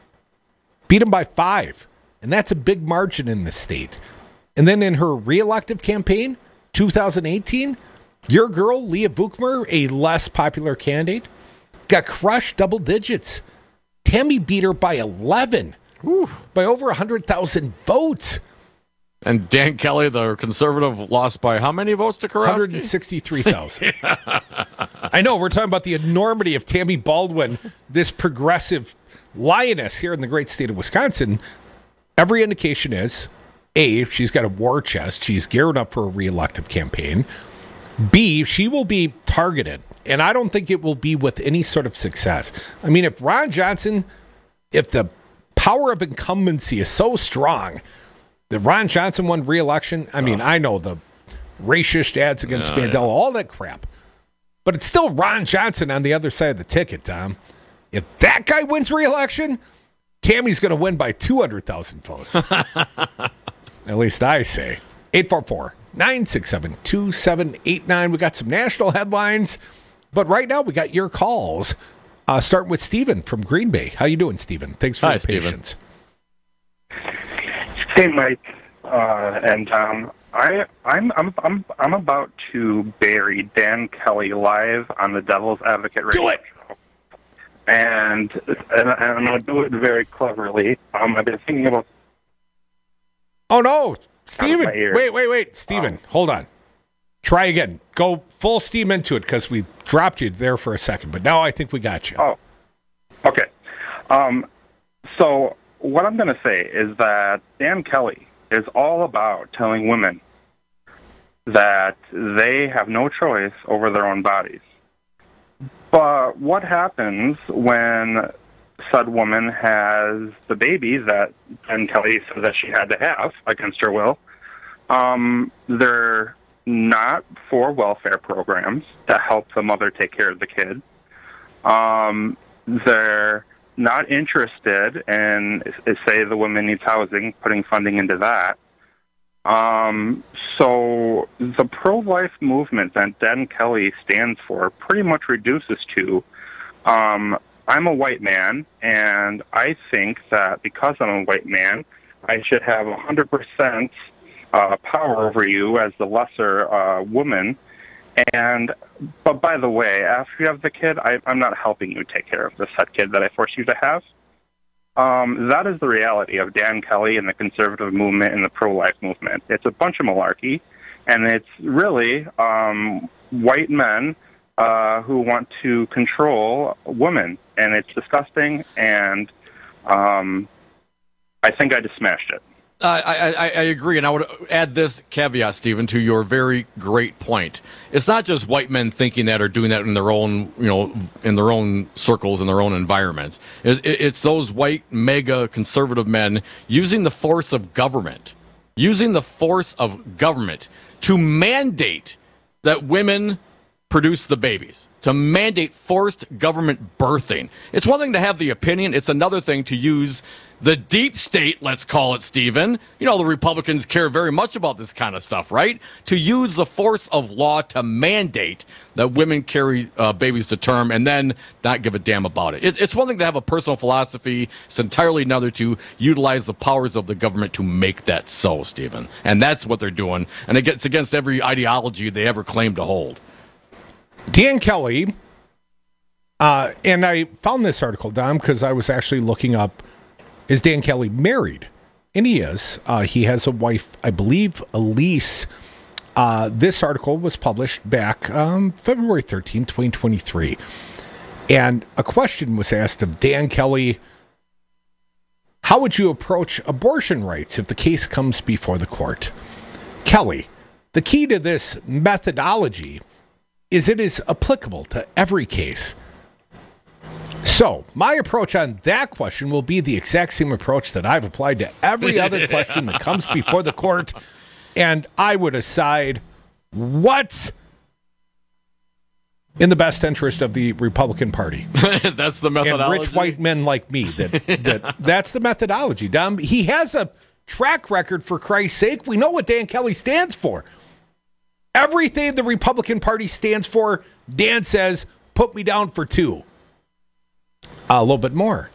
Beat him by 5. And that's a big margin in the state. And then in her re-elective campaign, 2018, your girl, Leah Vukmer, a less popular candidate, got crushed double digits. Tammy beat her by 11, by over 100,000 votes. And Dan Kelly, the conservative, lost by how many votes to Kurowski? 163,000. I know, we're talking about the enormity of Tammy Baldwin, this progressive lioness here in the great state of Wisconsin. Every indication is, A, she's got a war chest. She's gearing up for a re-elective campaign. B, she will be targeted. And I don't think it will be with any sort of success. I mean, if Ron Johnson, if the power of incumbency is so strong that Ron Johnson won re-election, I mean, I know the racist ads against Mandela, all that crap. But it's still Ron Johnson on the other side of the ticket, Tom. If that guy wins re-election, Tammy's going to win by 200,000 votes. At least I say. 844-967-2789. We got some national headlines. But right now, we got your calls. Starting with Stephen from Green Bay. How you doing, Stephen? Thanks for your patience. Hey, Mike and Tom. I'm about to bury Dan Kelly live on the Devil's Advocate radio show, and I'm going to do it very cleverly. I've been thinking about. Oh no, Stephen! Wait, Stephen, hold on. Try again. Go full steam into it because we dropped you there for a second, but now I think we got you. Oh, okay. So what I'm going to say is that Dan Kelly is all about telling women that they have no choice over their own bodies. But what happens when said woman has the baby that Dan Kelly says that she had to have against her will? They're not for welfare programs to help the mother take care of the kid. They're not interested in, say, the woman needs housing, putting funding into that. So the pro-life movement that Dan Kelly stands for pretty much reduces to, I'm a white man, and I think that because I'm a white man, I should have 100% power over you as the lesser woman. But by the way, after you have the kid, I'm not helping you take care of the said kid that I forced you to have. That is the reality of Dan Kelly and the conservative movement and the pro-life movement. It's a bunch of malarkey, and it's really white men who want to control women, and it's disgusting, and I think I just smashed it. I agree, and I would add this caveat, Stephen, to your very great point. It's not just white men thinking that or doing that in their own, in their own circles, in their own environments. It's those white mega conservative men using the force of government, to mandate that women produce the babies, to mandate forced government birthing. It's one thing to have the opinion. It's another thing to use the deep state, let's call it, Stephen. The Republicans care very much about this kind of stuff, right? To use the force of law to mandate that women carry babies to term and then not give a damn about it. It's one thing to have a personal philosophy. It's entirely another to utilize the powers of the government to make that so, Stephen. And that's what they're doing. And it's against every ideology they ever claim to hold. Dan Kelly, and I found this article, Dom, because I was actually looking up, is Dan Kelly married? And he is. He has a wife, I believe, Elise. This article was published back February 13, 2023. And a question was asked of Dan Kelly. How would you approach abortion rights if the case comes before the court? Kelly, the key to this methodology is it is applicable to every case. So, my approach on that question will be the exact same approach that I've applied to every other question that comes before the court, and I would decide what's in the best interest of the Republican Party. That's the methodology. And rich white men like me. That's the methodology, Dom. He has a track record, for Christ's sake. We know what Dan Kelly stands for. Everything the Republican Party stands for, Dan says, put me down for 2. A little bit more.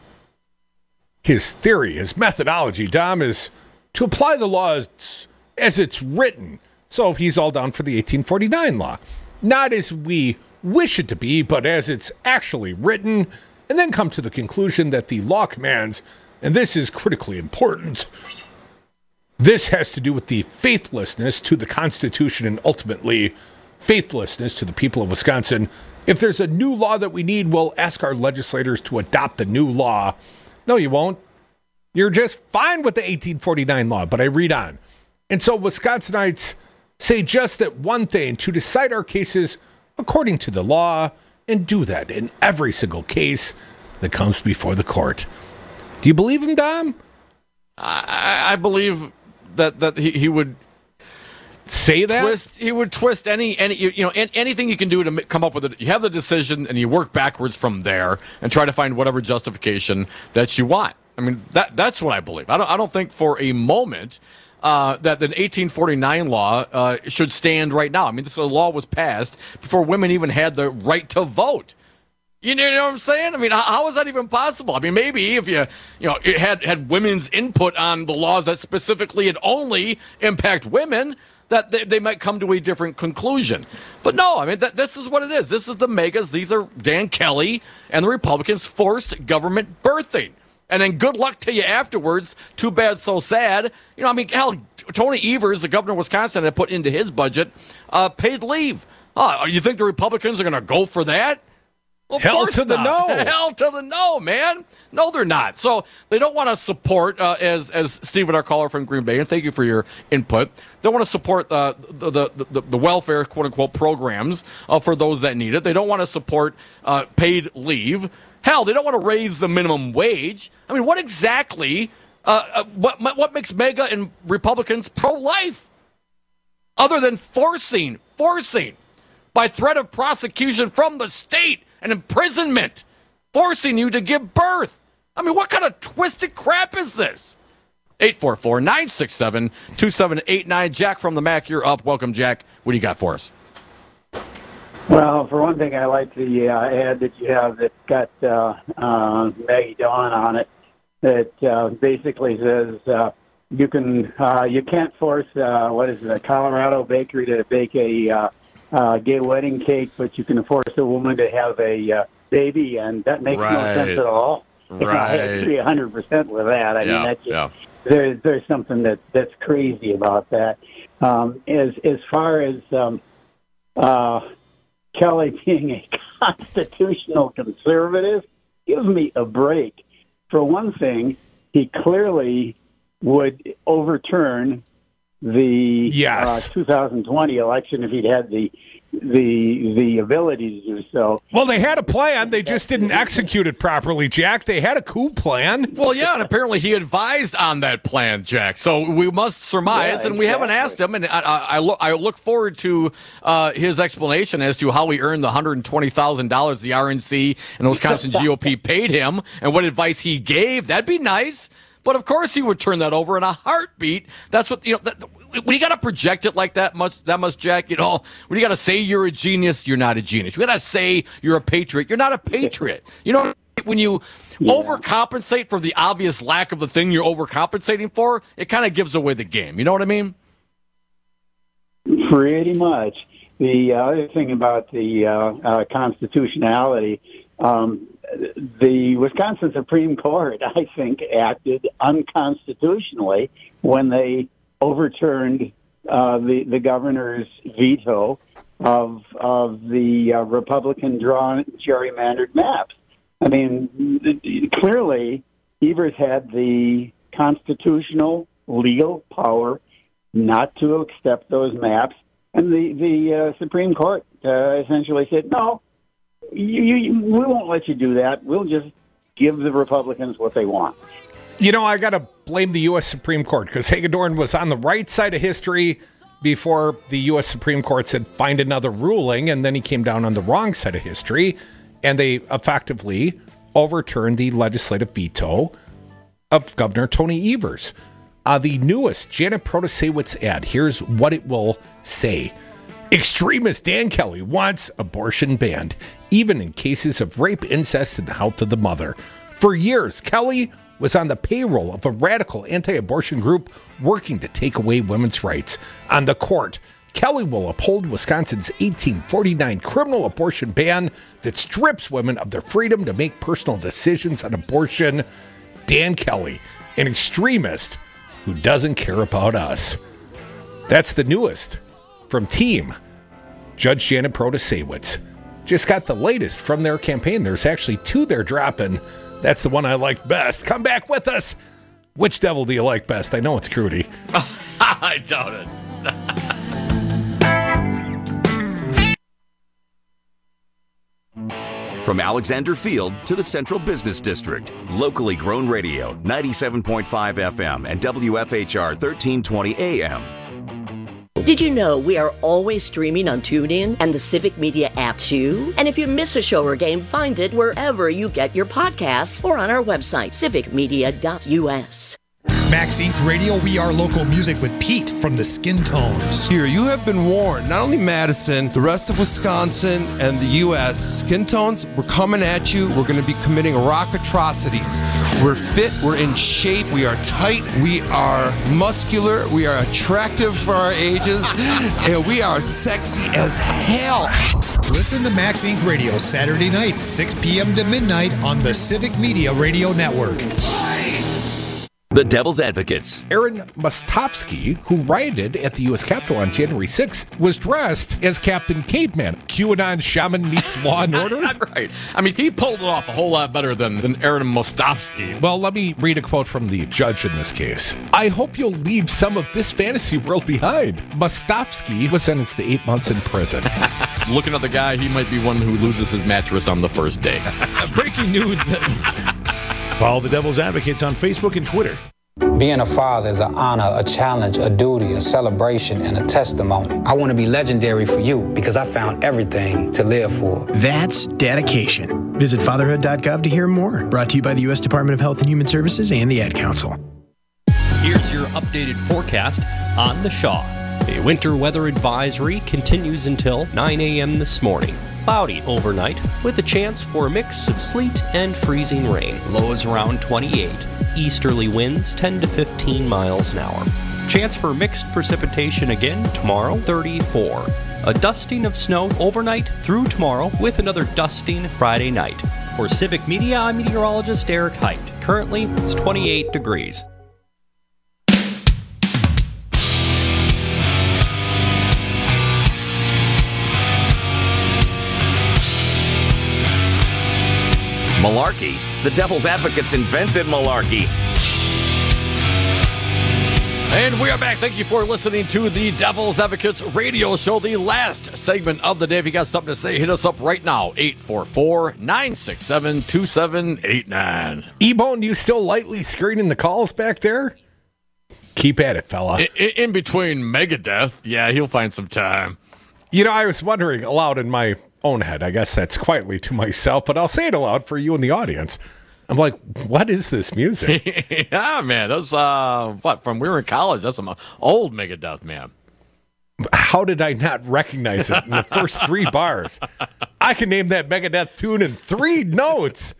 His theory, his methodology, Dom, is to apply the law as it's written. So he's all down for the 1849 law. Not as we wish it to be, but as it's actually written, and then come to the conclusion that the law commands, and this is critically important, this has to do with the faithlessness to the Constitution and ultimately faithlessness to the people of Wisconsin. If there's a new law that we need, we'll ask our legislators to adopt the new law. No, you won't. You're just fine with the 1849 law, but I read on. And so Wisconsinites say just that one thing, to decide our cases according to the law, and do that in every single case that comes before the court. Do you believe him, Dom? I believe that he would say that he would twist anything you can do to come up with it. You have the decision and you work backwards from there and try to find whatever justification that you want. I mean, that's what I believe. I don't think for a moment that the 1849 law should stand right now. I mean, this law was passed before women even had the right to vote. You know what I'm saying? I mean, how is that even possible? I mean, maybe if it had women's input on the laws that specifically and only impact women, that they might come to a different conclusion. But no, I mean, this is what it is. This is the megas. These are Dan Kelly and the Republicans' forced government birthing. And then good luck to you afterwards. Too bad, so sad. I mean, hell, Tony Evers, the governor of Wisconsin, had put into his budget paid leave. You think the Republicans are going to go for that? Hell to the no. Hell to the no, man. No, they're not. So they don't want to support, as Stephen, our caller from Green Bay, and thank you for your input. They want to support the welfare, quote unquote, programs for those that need it. They don't want to support paid leave. Hell, they don't want to raise the minimum wage. I mean, what exactly? What makes MAGA and Republicans pro-life, other than forcing by threat of prosecution from the state and imprisonment, forcing you to give birth? I mean, what kind of twisted crap is this? 844-967-2789. Jack from the MAC, you're up. Welcome, Jack. What do you got for us? Well, for one thing, I like the ad that you have that got Maggie Dawn on it. That basically says you can't force a Colorado bakery to bake a gay wedding cake, but you can force a woman to have a baby, and that makes no sense at all. Right. I agree 100% with that. I mean, there's something that's crazy about that. As far as Kelly being a constitutional conservative, give me a break. For one thing, he clearly would overturn the 2020 election if he'd had the ability to do so. Well, they had a plan. They just didn't execute it properly, Jack. They had a coup plan. Well, yeah, and apparently he advised on that plan, Jack. So we must surmise, and we haven't asked him, and I look forward to his explanation as to how he earned the $120,000 the RNC and the Wisconsin GOP paid him, and what advice he gave. That'd be nice. But of course he would turn that over in a heartbeat. That's what, when you got to project it like that much, Jack, when you got to say you're a genius, you're not a genius. You got to say you're a patriot, you're not a patriot. When you overcompensate for the obvious lack of the thing you're overcompensating for, it kind of gives away the game. You know what I mean? Pretty much. The other thing about the constitutionality, the Wisconsin Supreme Court, I think, acted unconstitutionally when they overturned the governor's veto of the Republican-drawn gerrymandered maps. I mean, clearly, Evers had the constitutional legal power not to accept those maps, and the Supreme Court essentially said, no, we won't let you do that. We'll just give the Republicans what they want. I got to blame the U.S. Supreme Court because Hagedorn was on the right side of history before the U.S. Supreme Court said, find another ruling, and then he came down on the wrong side of history, and they effectively overturned the legislative veto of Governor Tony Evers. The newest Janet Protasewicz ad, here's what it will say. Extremist Dan Kelly wants abortion banned, even in cases of rape, incest, and the health of the mother. For years, Kelly was on the payroll of a radical anti-abortion group working to take away women's rights. On the court, Kelly will uphold Wisconsin's 1849 criminal abortion ban that strips women of their freedom to make personal decisions on abortion. Dan Kelly, an extremist who doesn't care about us. That's the newest from Team Judge Janet Protasewicz. Just got the latest from their campaign. There's actually two they're dropping. That's the one I like best. Come back with us. Which devil do you like best? I know it's Crudy. I doubt it. From Alexander Field to the Central Business District, locally grown radio, 97.5 FM and WFHR 1320 AM. Did you know we are always streaming on TuneIn and the Civic Media app too? And if you miss a show or game, find it wherever you get your podcasts or on our website, civicmedia.us. Max Inc. Radio, we are local music with Pete from the Skin Tones. Here, you have been warned. Not only Madison, the rest of Wisconsin and the U.S. Skin Tones, we're coming at you. We're going to be committing rock atrocities. We're fit. We're in shape. We are tight. We are muscular. We are attractive for our ages. And we are sexy as hell. Listen to Max Inc. Radio Saturday nights, 6 p.m. to midnight on the Civic Media Radio Network. The Devil's Advocates. Aaron Mostovsky, who rioted at the U.S. Capitol on January 6th, was dressed as Captain Caveman. QAnon shaman meets Law and Order? Right. I mean, he pulled it off a whole lot better than Aaron Mostovsky. Well, let me read a quote from the judge in this case. I hope you'll leave some of this fantasy world behind. Mostovsky was sentenced to 8 months in prison. Looking at the guy, he might be one who loses his mattress on the first day. Breaking news. Follow the Devil's Advocates on Facebook and Twitter. Being a father is an honor, a challenge, a duty, a celebration, and a testimony. I want to be legendary for you because I found everything to live for. That's dedication. Visit fatherhood.gov to hear more. Brought to you by the U.S. Department of Health and Human Services and the Ad Council. Here's your updated forecast on the Shaw. A winter weather advisory continues until 9 a.m. this morning. Cloudy overnight with a chance for a mix of sleet and freezing rain. Lows around 28. Easterly winds 10 to 15 miles an hour. Chance for mixed precipitation again tomorrow, 34. A dusting of snow overnight through tomorrow with another dusting Friday night. For Civic Media, I'm meteorologist Eric Height. Currently, it's 28 degrees. Malarkey. The Devil's Advocates invented malarkey. And we are back. Thank you for listening to the Devil's Advocates radio show, the last segment of the day. If you got something to say, hit us up right now, 844-967-2789. E-Bone, you still lightly screening the calls back there? Keep at it, fella. In between Megadeth, yeah, he'll find some time. You know, I was wondering aloud in my own head, I guess that's quietly to myself, but I'll say it aloud for you in the audience. I'm like, what is this music? Yeah, man. That's from we were in college. That's some old Megadeth, man. How did I not recognize it in the first 3 bars? I can name that Megadeth tune in 3 notes.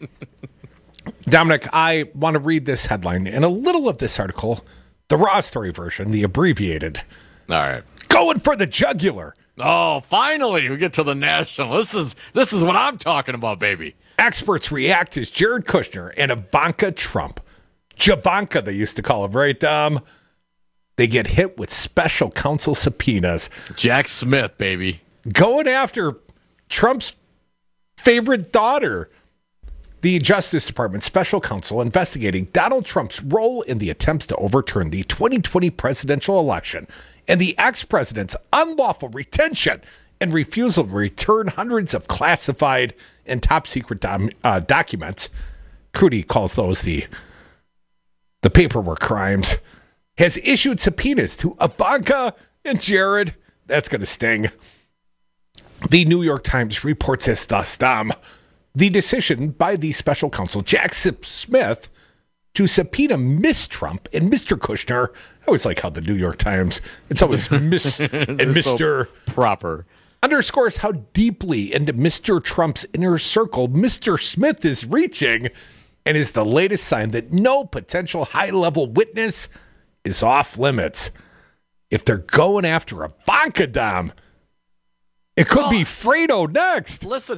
Dominic, I want to read this headline and a little of this article, the raw story version, the abbreviated. All right. Going for the jugular. Oh, finally, we get to the national. This is what I'm talking about, baby. Experts react as Jared Kushner and Ivanka Trump, Javanka they used to call him, right, Dom? They get hit with special counsel subpoenas. Jack Smith, baby. Going after Trump's favorite daughter. The Justice Department special counsel investigating Donald Trump's role in the attempts to overturn the 2020 presidential election and the ex-president's unlawful retention and refusal to return hundreds of classified and top-secret documents. Crudy calls those the paperwork crimes. Has issued subpoenas to Ivanka and Jared. That's going to sting. The New York Times reports as thus, Dom. The decision by the special counsel, Jack Smith, to subpoena Miss Trump and Mr. Kushner. I always like how the New York Times, it's always Miss and Mr. So proper. Underscores how deeply into Mr. Trump's inner circle Mr. Smith is reaching and is the latest sign that no potential high-level witness is off limits. If they're going after Ivanka, Dom, it could be Fredo next. Listen,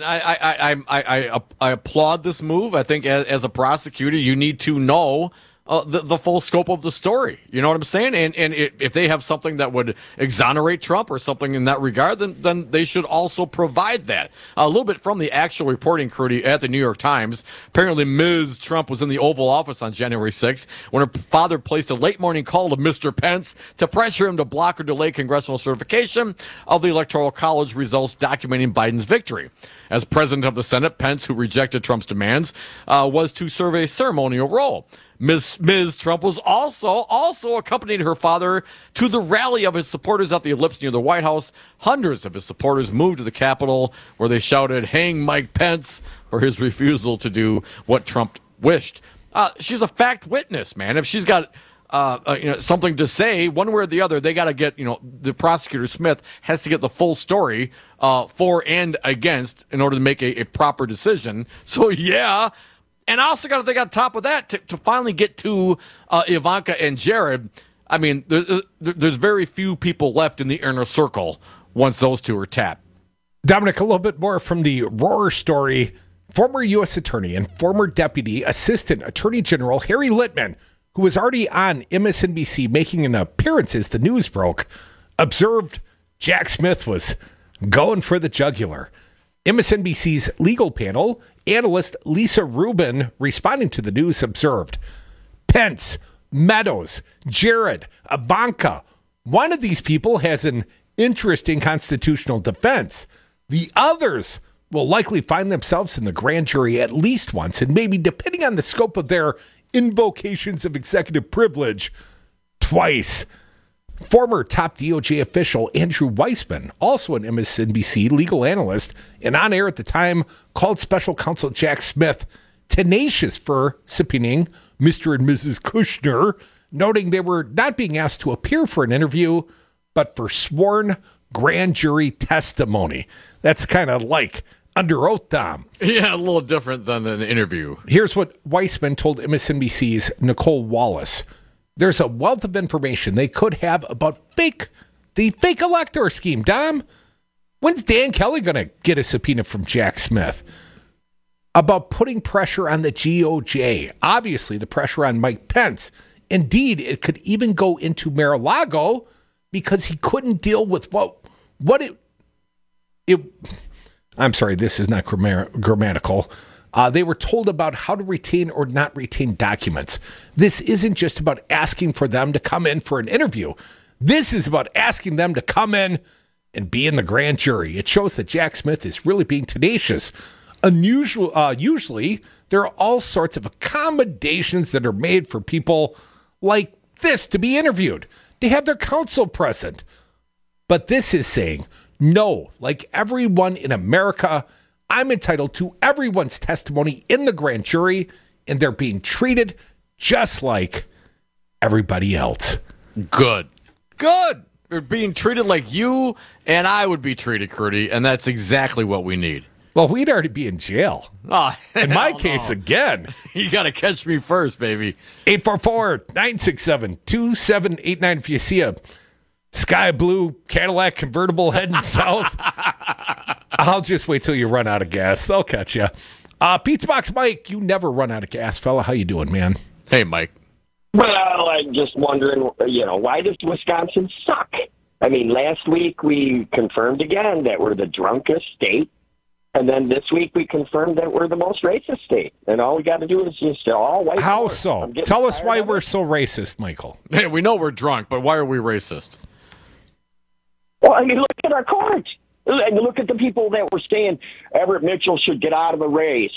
I applaud this move. I think as a prosecutor, you need to know the full scope of the story. You know what I'm saying? And if they have something that would exonerate Trump or something in that regard, then they should also provide that. A little bit from the actual reporting, Crudy, at the New York Times. Apparently, Ms. Trump was in the Oval Office on January 6th when her father placed a late morning call to Mr. Pence to pressure him to block or delay congressional certification of the Electoral College results documenting Biden's victory. As president of the Senate, Pence, who rejected Trump's demands, was to serve a ceremonial role. Ms. Trump was also accompanied her father to the rally of his supporters at the Ellipse near the White House. Hundreds of his supporters moved to the Capitol where they shouted, "Hang Mike Pence," for his refusal to do what Trump wished. She's a fact witness, man. If she's got something to say, one way or the other, they got to get, the prosecutor Smith has to get the full story for and against in order to make a proper decision. So, yeah. And I also got to think on top of that, to finally get to Ivanka and Jared, I mean, there's very few people left in the inner circle once those two are tapped. Dominic, a little bit more from the Rohrer story. Former U.S. Attorney and former Deputy Assistant Attorney General Harry Litman, who was already on MSNBC making an appearance as the news broke, observed Jack Smith was going for the jugular. MSNBC's legal panel, analyst Lisa Rubin, responding to the news, observed, Pence, Meadows, Jared, Ivanka, one of these people has an interesting constitutional defense. The others will likely find themselves in the grand jury at least once, and maybe, depending on the scope of their invocations of executive privilege, twice. Former top DOJ official Andrew Weissman, also an MSNBC legal analyst and on air at the time, called special counsel Jack Smith tenacious for subpoenaing Mr. and Mrs. Kushner, noting they were not being asked to appear for an interview, but for sworn grand jury testimony. That's kind of like under oath, Dom. Yeah, a little different than an interview. Here's what Weissman told MSNBC's Nicole Wallace. There's a wealth of information they could have about the fake elector scheme, Dom. When's Dan Kelly going to get a subpoena from Jack Smith? About putting pressure on the DOJ. Obviously, the pressure on Mike Pence. Indeed, it could even go into Mar-a-Lago because he couldn't deal with what it I'm sorry, this is not grammatical. They were told about how to retain or not retain documents. This isn't just about asking for them to come in for an interview. This is about asking them to come in and be in the grand jury. It shows that Jack Smith is really being tenacious. Usually, there are all sorts of accommodations that are made for people like this to be interviewed, to have their counsel present. But this is saying, no, like everyone in America, I'm entitled to everyone's testimony in the grand jury, and they're being treated just like everybody else. Good. They're being treated like you and I would be treated, Curdy, and that's exactly what we need. Well, we'd already be in jail. Oh, in my case, again. You got to catch me first, baby. 844-967-2789 if you see a sky blue Cadillac convertible heading south. I'll just wait till you run out of gas. They'll catch you. Pizza Box Mike, you never run out of gas, fella. How you doing, man? Hey, Mike. Well, I'm just wondering, why does Wisconsin suck? I mean, last week we confirmed again that we're the drunkest state. And then this week we confirmed that we're the most racist state. And all we got to do is just all white. How so? Tell us why we're so racist, Michael. Hey, we know we're drunk, but why are we racist? Well, I mean, look at our court. And look at the people that were saying Everett Mitchell should get out of the race.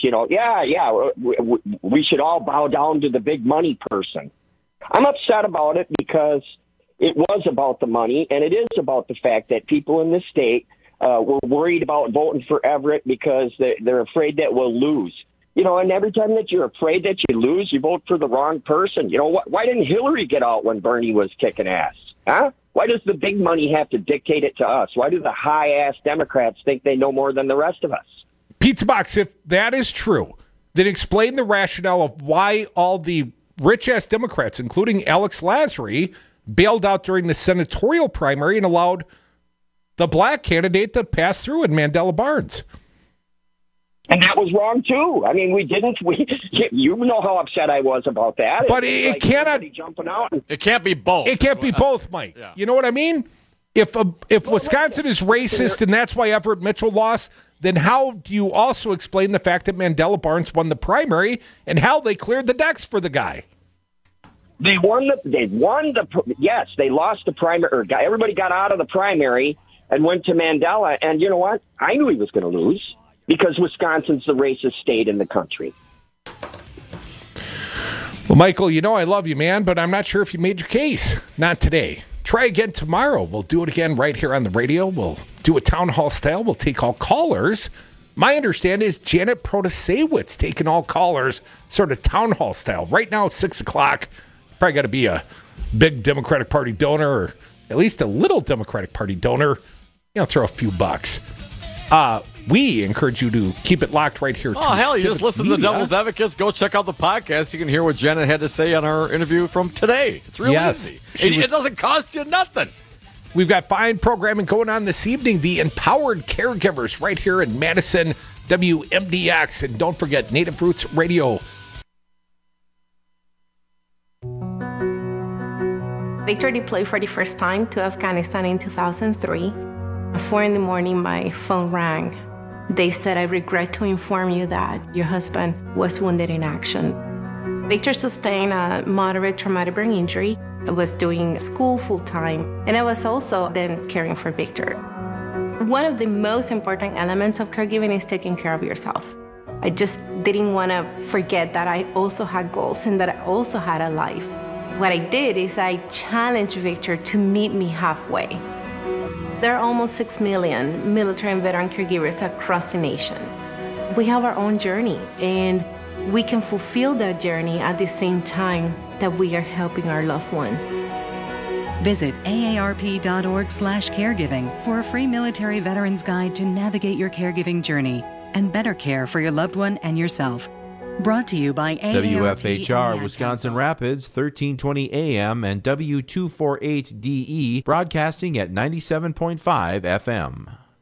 We should all bow down to the big money person. I'm upset about it because it was about the money, and it is about the fact that people in this state were worried about voting for Everett because they're afraid that we'll lose. And every time that you're afraid that you lose, you vote for the wrong person. Why didn't Hillary get out when Bernie was kicking ass? Huh? Why does the big money have to dictate it to us? Why do the high-ass Democrats think they know more than the rest of us? Pizza Box, if that is true, then explain the rationale of why all the rich-ass Democrats, including Alex Lasry, bailed out during the senatorial primary and allowed the black candidate to pass through in Mandela Barnes. And that was wrong, too. I mean, you know how upset I was about that. But it cannot... Jumping out. It can't be both. It can't be both, Mike. Yeah. You know what I mean? If Wisconsin is racist and that's why Everett Mitchell lost, then how do you also explain the fact that Mandela Barnes won the primary and how they cleared the decks for the guy? They lost the primary. Or everybody got out of the primary and went to Mandela. And you know what? I knew he was going to lose because Wisconsin's the racist state in the country. Well, Michael, I love you, man, but I'm not sure if you made your case. Not today. Try again tomorrow. We'll do it again right here on the radio. We'll do a town hall style. We'll take all callers. My understanding is Janet Protasewicz taking all callers, sort of town hall style. Right now, it's 6 o'clock. Probably got to be a big Democratic Party donor or at least a little Democratic Party donor. Throw a few bucks. We encourage you to keep it locked right here. Oh, hell, you just listen to the Devil's Advocates. Go check out the podcast. You can hear what Janet had to say on our interview from today. It's real easy. It doesn't cost you nothing. We've got fine programming going on this evening. The Empowered Caregivers right here in Madison, WMDX. And don't forget, Native Roots Radio. Victor deployed for the first time to Afghanistan in 2003. At 4 a.m, my phone rang. They said, "I regret to inform you that your husband was wounded in action." Victor sustained a moderate traumatic brain injury. I was doing school full-time, and I was also then caring for Victor. One of the most important elements of caregiving is taking care of yourself. I just didn't want to forget that I also had goals and that I also had a life. What I did is I challenged Victor to meet me halfway. There are almost 6 million military and veteran caregivers across the nation. We have our own journey, and we can fulfill that journey at the same time that we are helping our loved one. Visit aarp.org/caregiving for a free military veterans guide to navigate your caregiving journey and better care for your loved one and yourself. Brought to you by WFHR Wisconsin Rapids, 1320 AM and W248DE, broadcasting at 97.5 FM.